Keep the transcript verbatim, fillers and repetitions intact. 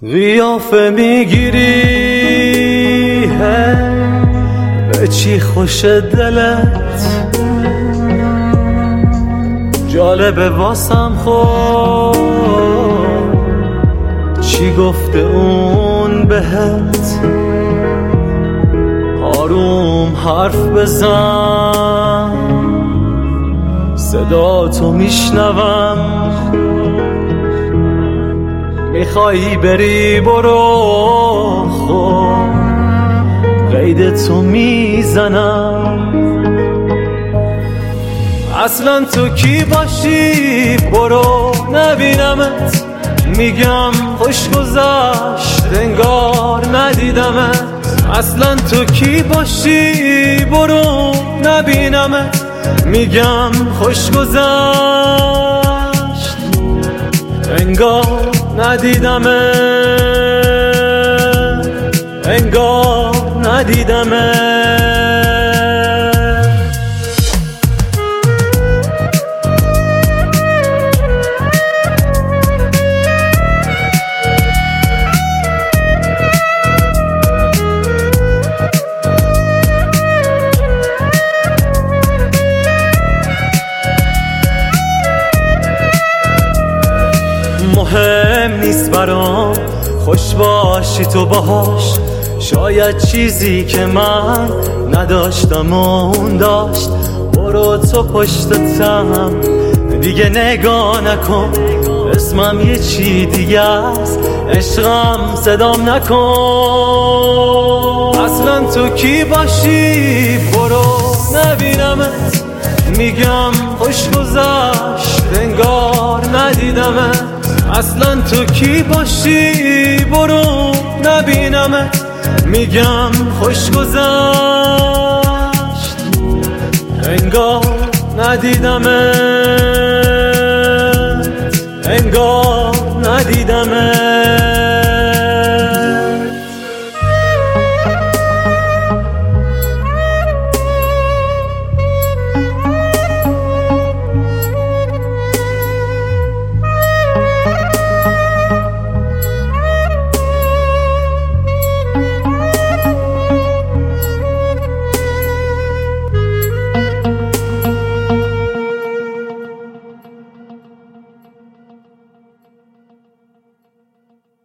قیافه میگیری به چی خوش دلت، جالبه واسم خود چی گفته اون بهت. آروم حرف بزن صدا تو میشنوم، میخوایی بری برو خود قید تو میزنم. اصلا تو کی باشی برو نبینمت، میگم خوش گذشت انگار ندیدمت. اصلا تو کی باشی برو نبینمت، میگم خوش گذشت انگار ندیدمت، انگار ندیدمت. مهم نیست برام خوش باشی تو باهاش، شاید چیزی که من نداشتم اون داشت. برو تو پشتتم دیگه نگاه نکن، اسمم یه چی دیگه است عشقم صدام نکن. اصلا تو کی باشی برو نبینمت، میگم خوش گذشت انگار ندیدمت. اصلا تو کی باشی برو نبینمت، میگم خوش گذشت انگار ندیدمت.